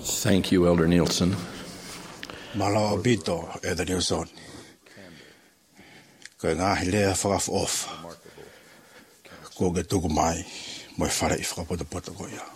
Thank you, Elder Nielsen. Malo bito Elder Nielsen. Ko nga hele faf off. Ko ge tu mai mo fara ifra poto ko ya.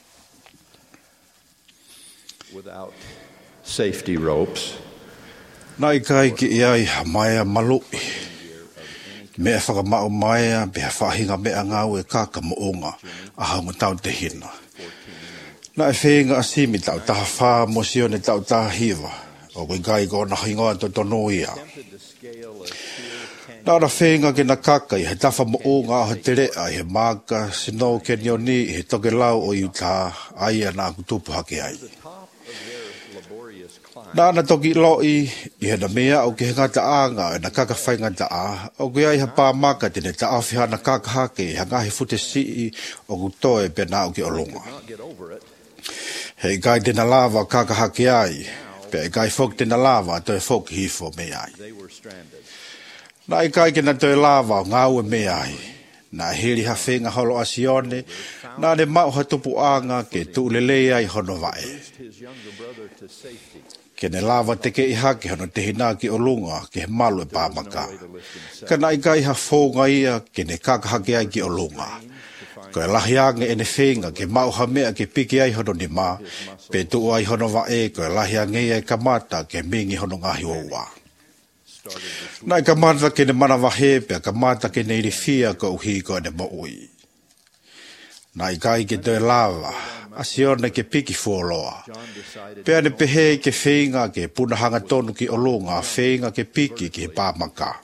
Without safety ropes, Nai kai ki ai mai malu. Me fa ma mai be fa hinga be anga we ka ka mo onga a ha mo tau te hina. Na fenga asimi tau ta fa mosione tau ta hiva o we gai go na hinga to no ia. Na fenga ke na kaka he ta fa mo onga he tere ai he maka sino ke nioni he toke lau o yuta ai na ku tupu hake ai. Na toki loi he na mea o ke ngata anga na kaka fai ngata a o ke ai ha pa maka tene ta afi na kaka hake hanga he fute si o ku toe pe na o ke olonga. Hei gai tena lava kaka hake ai, pe gai fok tena lava toi fok hifo me ai. Na i kai kena toi lava ngau e me ai, na hiri ha whenga holo asione, na ne mau ha tupu anga ke tu lelei ai hono vae. Kene lava teke i hake hono te hina ki o lunga ke he malu e pāmaka. Kana i kai ha whonga ia kene kaka hake ai ki o lunga. Ko e lahiange ene whenga ke mau ha mea ke piki ai hono ni ma, pe tu ai hono wa e ko e lahiange ai kamata ke mingi hono ngahi oua. Nai kamata ke ne mana wahe pe kamata ke ne irifia ko uhi ko ne mo ui. Nai kai ke te lava, asione ke piki fuoloa. Pe ane pehe ke whenga ke punahanga tonu ki olunga, whenga ke piki ki pāmaka.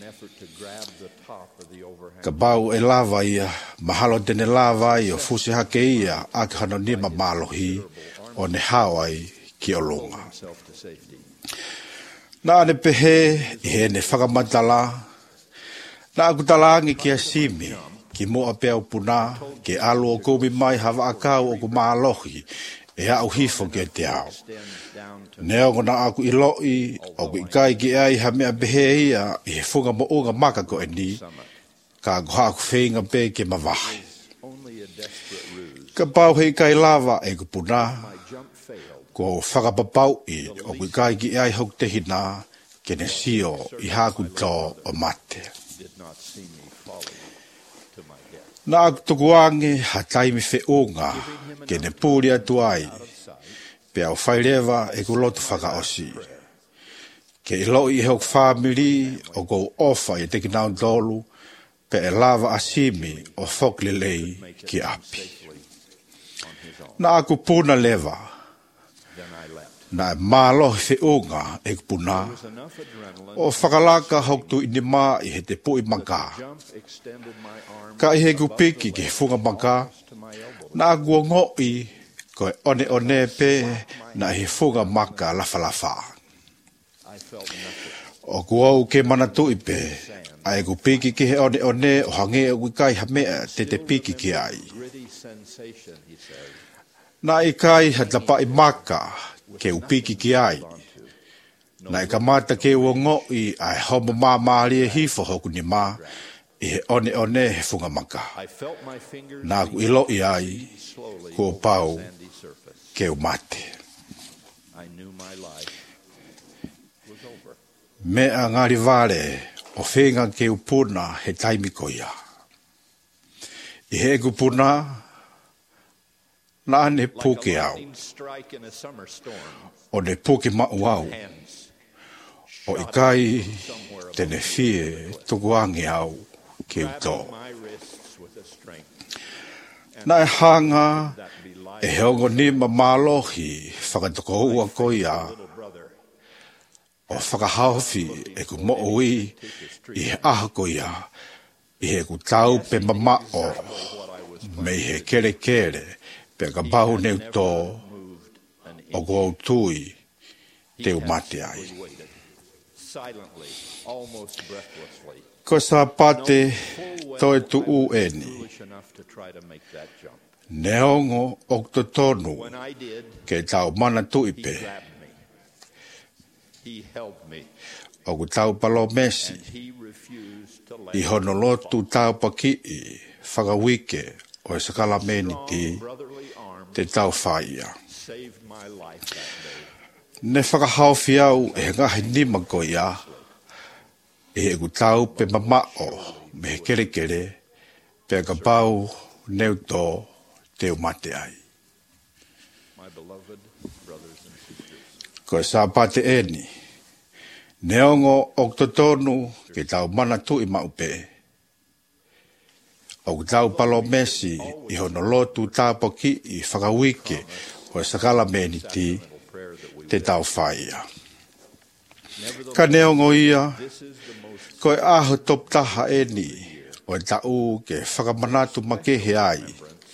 Ka bau e lava ia, mahalo tene lava ia, fusi hake ia, ake hano nima malohi, o ne hawai ki olunga. Na ane pehe, i he ne whakamatala, na aku talangi ki asimi, ki moa pea upuna, ke alu o kumi mai hawa akau o ku maalohi, e au hifo ke te au. Neo na aku iloi, o ku ikai ki ai ha mea pehe ia, i he funga mo unga maka ko e ni, ka goha ku whenga pe ke mawahi. Ka pau hei kai lava e ku puna, ko whakapapau i o ku kai ki ai hok te hina, ke ne sio i haku tō o mate. Na aku tukuange ha taimi whiunga, ke ne pūri atu ai, pe au whairewa e ku lotu whakaosi. Ke i loi i hok whamiri o kou ofa i teki nau tolu, pe e lava asimi o foklelei ki api. Na aku puna lewa, na e mālohi whiunga e puna, o whakalaka hoktu ini mā i he te pui maka. Ka i he kupiki ki he funga maka, na aku o ngoi ko e one pe na he funga maka lafa lafa. O kuau ke manatu i pe, ai ku piki ki he one o hange o kai ha mea te piki ki ai. Na i kai ha tapa i maka ke upiki ki ai. Na i kamata ke ua ngoi ai homo mamari e hifo hoku ni ma i he one he funga maka. Na ku ilo i ai ko pau ke umate. Mea ngari vare o whenga ke upuna he taimiko ia. I he kupuna, na ne puke au. O ne puke mau au. O ikai tene fie tukuangi au ke uto. Na e hanga e heongo nima malohi whakatoko ua koia. O whakahauwhi e ku mo'oi i he aha koia, i he ku tau pe mamao, me he kere kere, pe ka bahu neu tō, o ku au tui, te umate ai. Ko sa pate toi tu u eni, neongo okto tonu, ke tau mana tuipe, o ku tau palo mesi, i honolotu tau paki i whakawike o e sakala meni ti, te tau whaia. saved my life that day. Ne whakahau whiau e ngahi nima ko ia, e ku tau pe mamao me he kere kere, pe ka pau neu tō te umate ai. My beloved brothers and sisters, Ko e sā pate eni, neongo o totonu ke tau mana tu i maupe. O tau palo mesi i hono lotu tāpoki i whakawike o e sakala meni ti prayer that we te tau whaia. nevertheless, Ka neongo ia, this is the most ko e aho top taha eni o e tau ke whakamanatu makehe ai.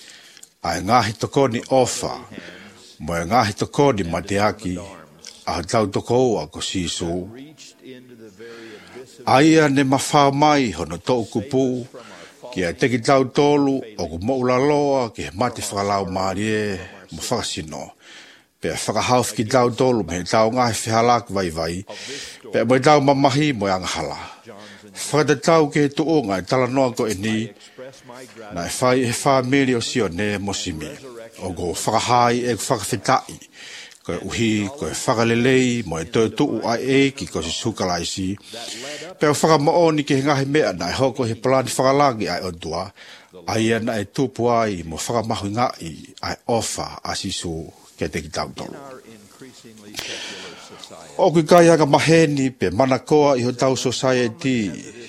Ai ngahi tokoni ofa, mo e ngahi tokoni mateaki, a tau toko ua ko sisu. reached into the very abyss of Aia ne mawhao mai hono tō kupu, ki a teki tau tōlu o ku moula loa ki he mate whakalau maarie mo whakasino. Pea whakahauf ki tau tōlu me he tau ngahi whihalak vai vai, pea mo e tau mamahi mo e angahala. Whakatatau ke he tuonga e tala noa ko e ni, express my gratitude na e whai e whamiri o sio ne mosimi. O go whakahai e whakawhetai, ko e uhi, ko e whakalelei, mo e tō tuu ai e ki ko si sukalaisi. Pea whakamaoni ki he ngahi mea na e hoko he palani whakalangi ai o tua, ai ana e tupu ai mo whakamahu ngai ai ofa a sisu ke te ki tau tolu. our increasingly secular society. O kui kai anga maheni pe manakoa i ho tau society,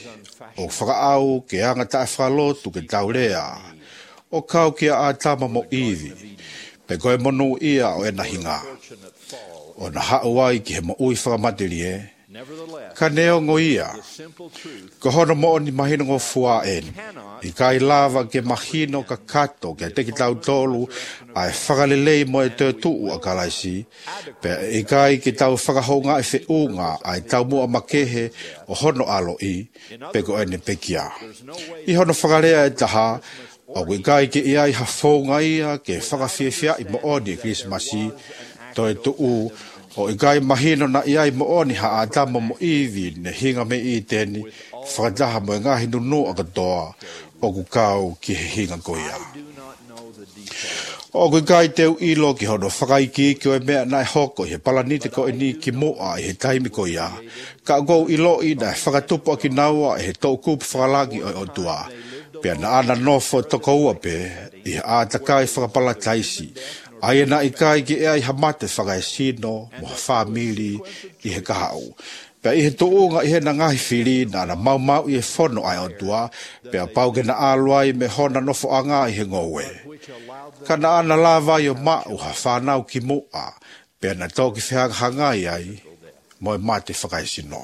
o whakaau ke anga tae whalotu ke tau rea, o kau ki a tama mo iwi, pe koe monu ia o ena hinga, Fortunate fall. o na hau ai ki he mo ui whakamateri e, Nevertheless, ka neo ngo ia, the simple truth ko hono mo ni mahino ngo fua en, i kai lava ke mahino ka kato ke teki tau tolu, ai whakalelei mo e te tuu a kalaisi, pe i kai ki tau whakahonga e whiunga ai tau mua makehe o hono alo i, pe ko ene pekia. I hono whakarea e taha, o kui kai ki iai hawhonga ia ke whakawhiawhia i mo oni Christmasi, to e tuu, o i kai mahino na iai mo oni ha a tama mo iwi ne hinga me i teni, whakataha mo e ngahi nunu a katoa, o ku kau ki he hinga koia. do not know the details. O kui kai teu ilo ki hono whakaiki ki o e mea nai hoko i he palanite ko e ni ki moa i he taimi koia. Ka kou ilo i na whakatupo ki naua i he tau kupu whakalagi o tua. Pea na ana nofo toko ua pe, i he ātakai whakapala taisi. Ai na i kai ki ea i hamate whakae sino, mo whamiri, i he kahau. Pea i he tuunga i he na ngahi whiri, na ana mau i he whono ai o tua, pea pau ke na aluai me hona nofo anga i he ngowe. Ka na ana lava i o mau ha whanau ki mua, pea na toki whihanga hangai ai, mo e mate whakae sino.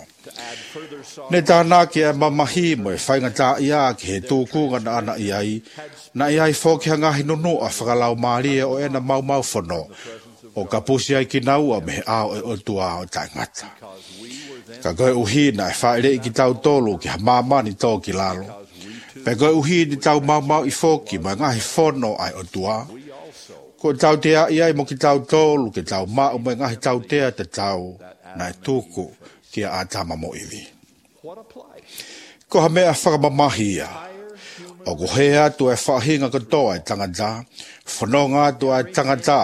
Ne tāna ki e mamahi mo e whainga tā ia ki he tūkunga na ana i ai, na i ai whoki hangahi nunu a whakalau maaria o ena mau whono, o ka pusi ai ki naua me he ao e o tua o tai ngata. Ka koe uhi na e whaere i ki tau tolu ki ha mamani tō ki lalo. Pe koe uhi ni tau mau i whoki mo e ngahi whono ai o tua. Ko tau tea i ai mo ki tau tolu ki tau mau mo e ngahi tau tea te tau na e tūku ki a tama mo iwi. What a plight. Ko ha mea whakamamahia. O ko hea tu e whahinga katoa e tangata, whanonga tu e tangata,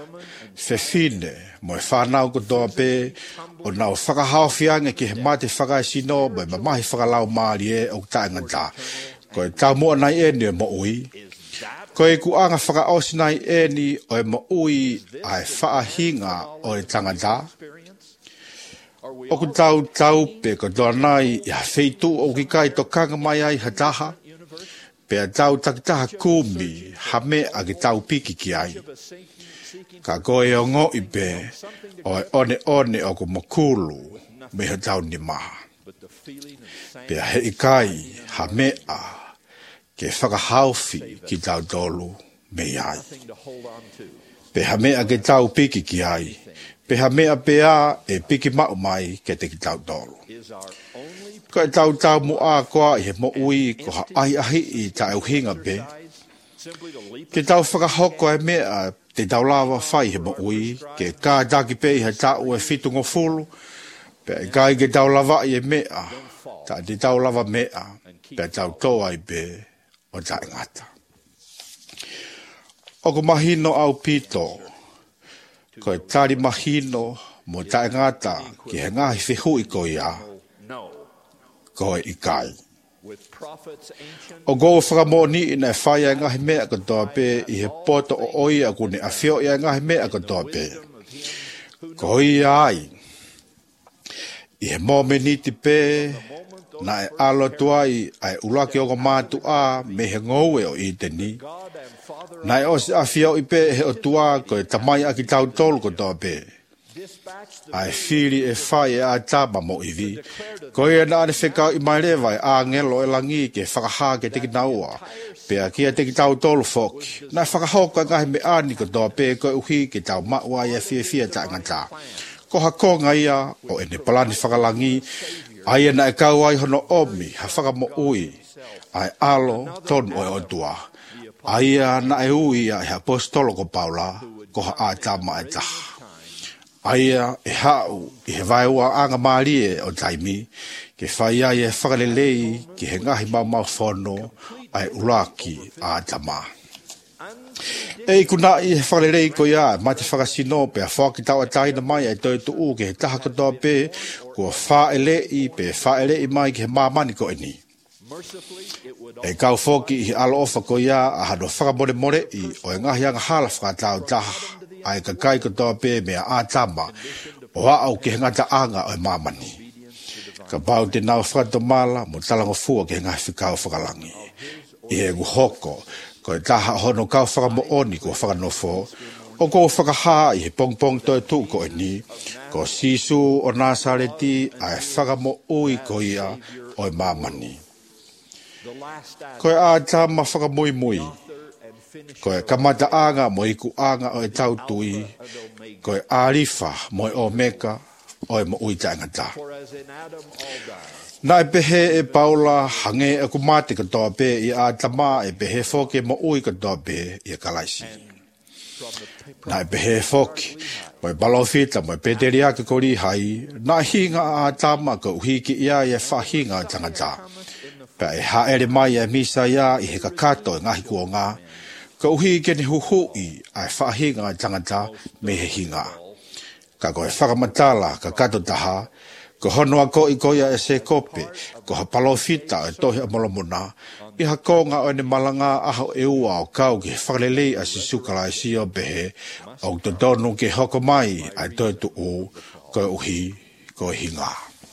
whewhine mo e whanau katoa pe, o nau whakahawhiange ki he mate whakae sino mo e mamahi whakalau maari e o tangata. Ko e tau mua nai e ni e mo ui. Ko e kuanga whakaosi nai e ni o e mo ui ai whaahinga o e tangata. O ku tau pe ko doa nai i ha feitu o ki kai to kanga mai ai hataha. Pe a tau takitaha kumi ha me a ki tau piki ki ai. Ka koe o ngo i pe o e one o ku makulu me ha tau ni maha. Pe a he i kai ha me a ke whakahauwhi ki tau tolu me ai. Pe ha me a ke tau piki ki ai. Pe ha mea pea e piki mau mai ke te ki tau tolu. Ko e tau mu a koa i he mo ui ko ha ahi i ta e uhinga pe. Ke tau whakahoko e mea te tau lawa whai he mo ui ke kā taki pe i he tau e fitu ngofulu. Pe e kai ke tau lava i e mea ta te tau lava mea pe tau toa i pe o ta ngata. O ko mahino au pito. Ko e tari mahino mo tae ngata ki he ngahi whihui ko ia. No. Ko e ikai. With prophets ancient O go whakamoni ina e whaia ngahi mea katoa pe i he poto o oia kune a whio ia ngahi mea katoa pe. Ko ia ai. I he momeniti pe na e alo tuai ai ulaki o ko mātu a me he ngoue o i te ni. God and Father Na e osi a whio i pe he o tua ko e tamai aki tau tolu katoa pe. dispatched the Ai whiri e whai e a tama mo i vi. Ko ia na ane whekau i mai rewa e a ngelo e langi ke whakaha ke teki naua. Pea kia teki tau tolu whoki. Na whakahoka ngahi me ani ko toa pe ko uhi ke tau maua i a whia ta ngata. Ko hakonga ia o ene palani whakalangi. Ai na e kau ai hono omi ha whakamo ui. Ai alo tonu o e otua. Ai na e ui a he apostolo ko Paula ko ha a tama e taha. Aia e hau i he vaiua anga maarie o taimi ke whaia i e whakalelei ki he ngahi mau whono ai ulaki a tama. E kuna i he whakalelei ko ia ma te whakasino pe a whaki tau a taina mai ai toi tu u ke he taha katoa pe kua whaelei pe whaelei mai ki he mamani ko eni. mercifully it would E kau whoki i he alo ofa ko ia a hano whakamore more i o e ngahi anga hala whakatau taha. Ai ka kai katoa pe mea a tama o au ke ngata anga o mamani. Ka pau te nau whakato mala mo talango fua ke ngahi whikau whakalangi. I he nguhoko ko e taha hono kau whakamo oni ko whakanofo o ko whakaha i he pongpong toi tu ko e ni ko sisu o Nasareti ai whakamo ui ko ia o mamani. the last act Ko e a tama whakamui mui. and finish Ko e kamata anga mo iku anga o e tau tui. Ko e arifa mo e omeka o e mo ui tangata. for as in Adam all die. Na e pehe e Paula hange e kumate katoa pe i a tama e pehe foke mo ui katoa pe i a kalaisi. Na e pehe foke mo e balofita mo e peteria ke kori hai na hinga a tama ko uhiki ia e whahinga tangata. Pe e haere mai e misa ia i he kakato e ngahi kuonga. Ko uhi ke ni huhui ai whahinga tangata me he hinga. Ka koe whakamatala ka kato taha, ko honua ko i koia e se kope, ko ha palofita e tohi a molomona, i ha konga o ne malanga aho e ua o kau ki he whakalelei a si sukala e si o behe, o to tonu ke hoko mai ai toi tu u, ko uhi, ko hinga.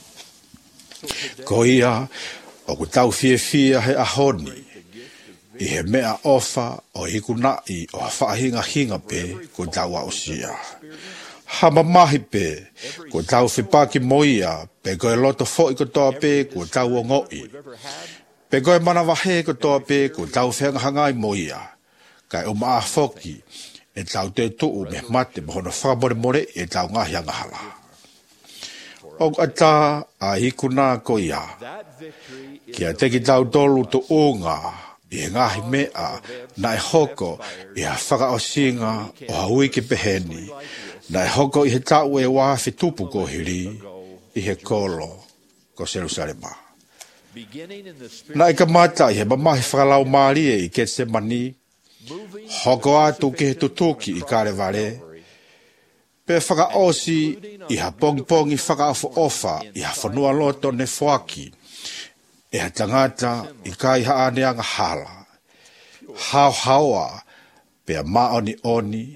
Ko ia, o ku tau fie he ahoni, i he mea ofa o hikunai o whaahinga hinga pe ko tau a usia. Hama mahi pe, ko tau whipaki moia, pe koe loto fo i ko toa pe ko tau o ngoi. Pe koe mana wahe ko toa pe ko tau whenga hangai moia. Kai o maa foki, e tau te tuu me mate mo hono whakamore more e tau ngahi angahala. O ata a hikuna ko ia, kia teki tau tolu to unga, i ngahi mea na e hoko i a whakaosinga o haui ki peheni, na e hoko i he tau e wafi tupu ko hiri, i he kolo ko Jerusalema. Na e ka mata i he mamahi whakalau maari e i Getsemani, hoko atu ke he tutuki i kare vare, pe whakaosi i ha pongpong i whakaafo ofa i ha whanua loto ne whaki, e ha tangata i kai haane anga hala. Hau haua pe a maoni oni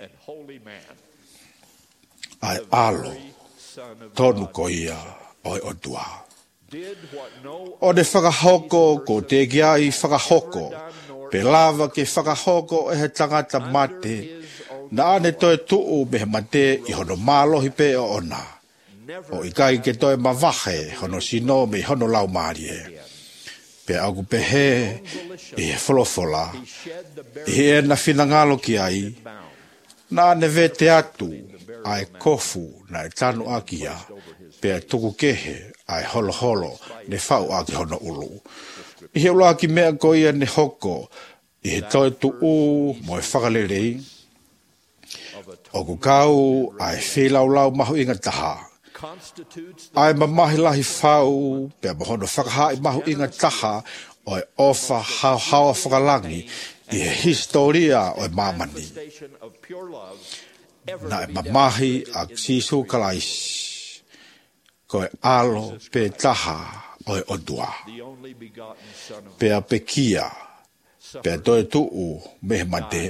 ai alo tonu ko ia o e otua. O ne whakahoko ko te gia i whakahoko, pe lava ke whakahoko e he tangata mate, na ane toi tuu me he mate i hono mālohi pe o ona. O i kai ke toi mawahe hono sino me hono lau maarie. Pe au pe he i he wholofola, i he na whinangalo ki ai, na ane ve te atu ai kofu na e tanu akia, pe a tuku kehe ai holo holo ne whau aki hono ulu. I he ula ki mea ko ia ne hoko, i he toi tu u mo e whakalerei, o ku kau ai whilau lau mahu inga taha, ai mamahi lahi whau, pe a mahono whakahai mahu inga taha, o e ofa hau whakalangi i he historia o e mamani. Manifestation of pure love ever Na to e be mamahi demonstrated a in sisu kalaisi. Ko e alo pe taha o e odua. the only begotten Son of Pea pe kia, pea suffered, toe tuu me he mate.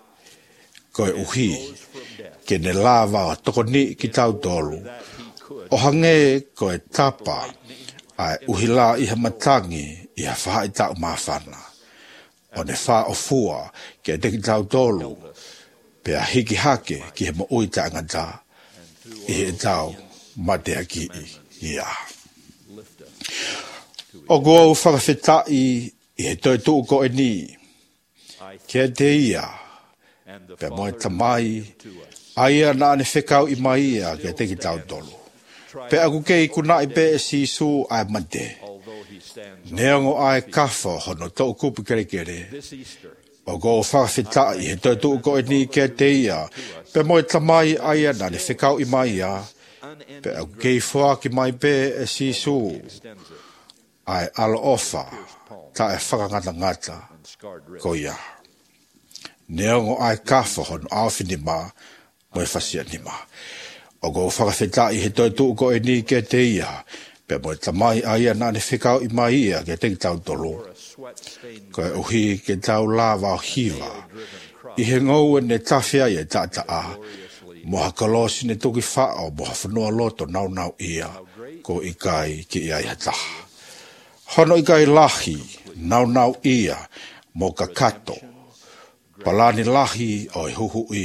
Ko e uhi, rose from death, ke ne lava o toko ni ki tau tolu. that he could O hange ko e tapa, ai uhila i ha matangi i ha wha i tau mawhana. O ne wha o fua ke te ki tau tolu, pea hiki hake ki he mo ui ta ngata, i he tau matea ki ia. lift us O goa u whakawhitai i he toi tuu ko e ni, I ke te ia, and the pea moe Father tamai, to us. aia na ane whekau i mai ia ke te ki tau tolu. Pea ku kei kuna i pe e sisu ai mate. Although he stands on Neongo ai kawha hono tau kupu kere kere. this Easter, O go whakawhitai he toi tuu ko e ni ke te ia, pea moe tamai aia na ane whekau i mai ia, unending pea ku kei whua ki mai pe e sisu extends it ai alo ofa ta e whakangata ngata and scarred wrist. ko ia. Neongo ai kawha hono awhini ma moe whasia ni ma. O go whakawhitai he toi tuu ko e ni ke te ia, pea moe tamai aia na ane whekau i mai ia ke te ki tau tolu. Or a sweat-stained Ko e uhi ke tau lava o hiva. driven cross I he ngau e ne tawhia i e tata a. gloriously Moha kalosi ne toki whao, moha whanua loto nau nau ia, ko i kai ki ia i hataha. Hono i kai lahi, nau nau ia, mo ka kato. Palani lahi o i huhu i.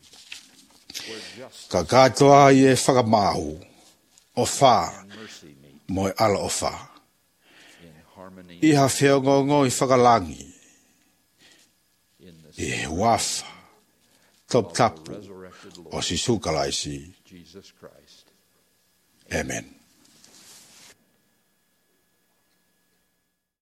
where justice Ka katoa i e whakamahu, o wha, and mercy meet mo e ala o wha. in harmony I ha whiongongo i whakalangi, in the i he wafa, top tapu, resurrected o Lord si sukalaisi. Jesus Christ. Amen.